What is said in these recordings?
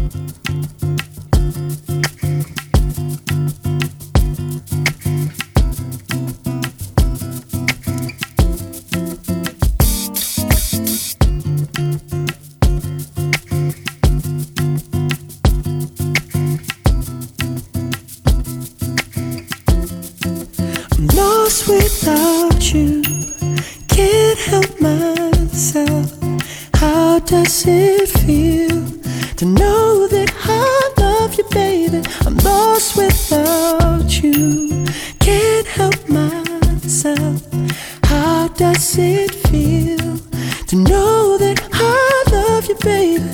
Lost without you, can't help myself. How does it feel to know that I love you, baby? I'm lost without you, can't help myself. How does it feel to know that I love you, baby?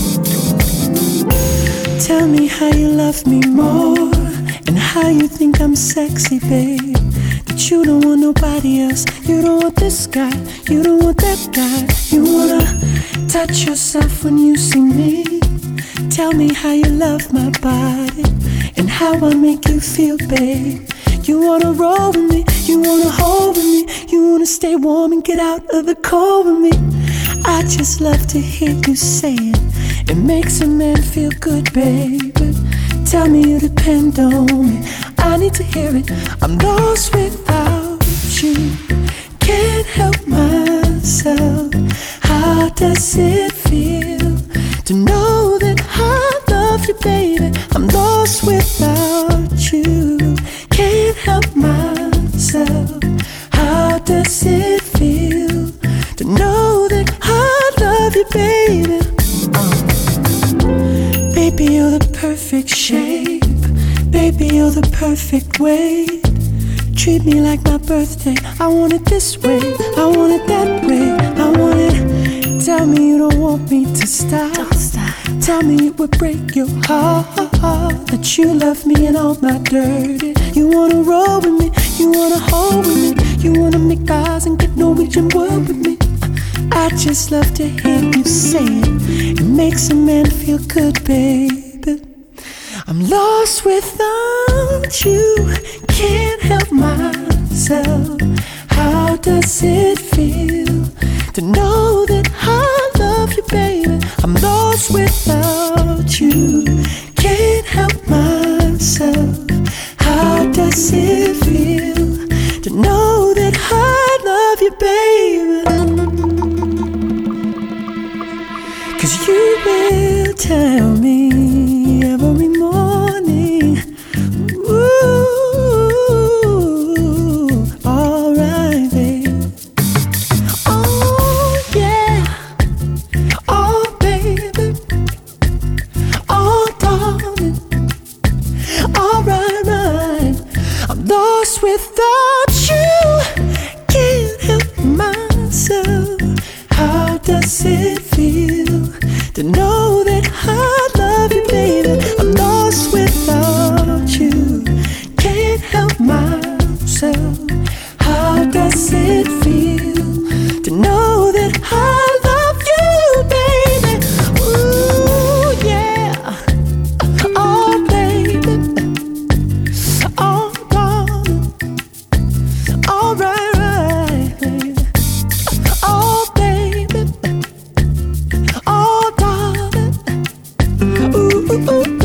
Tell me how you love me more, and how you think I'm sexy, babe. That you don't want nobody else. You don't want this guy, you don't want that guy. You wanna touch yourself when you see me. Tell me how you love my body, and how I make you feel, babe. You wanna roll with me, you wanna hold with me, you wanna stay warm and get out of the cold with me. I just love to hear you say it. It makes a man feel good, baby. Tell me you depend on me, I need to hear it. I'm lost without you, can't help myself. How does it feel to know that I love you, baby? I'm lost without you, can't help myself. How does it feel to know that I love you, baby? Baby, you're the perfect shape. Baby, you're the perfect weight. Treat me like my birthday. I want it this way, I want it that way, I want it. Tell me you don't want me to stop. Don't stop. Tell me it would break your heart that you love me and all my dirty. You wanna roll with me, you wanna hold with me, you wanna make eyes and get Norwegian word with me. I just love to hear you say it. It makes a man feel good, baby. I'm lost without you, can't help myself. How does it feel to know that I love you, baby? I'm lost without you, can't help myself. How does it feel to know that I love you, baby? 'Cause you will tell me every morning, ooh, alright, babe. Oh, yeah, oh, baby, oh, darling, alright, right. I'm lost without you, can't help myself. How does it feel to know that I love you, baby? I'm lost without you, can't help myself. How does it feel to know that I love you, baby? Ooh, yeah, oh, baby, oh, darling, all right, right, baby. Oh, baby, oh, darling, ooh, ooh, ooh.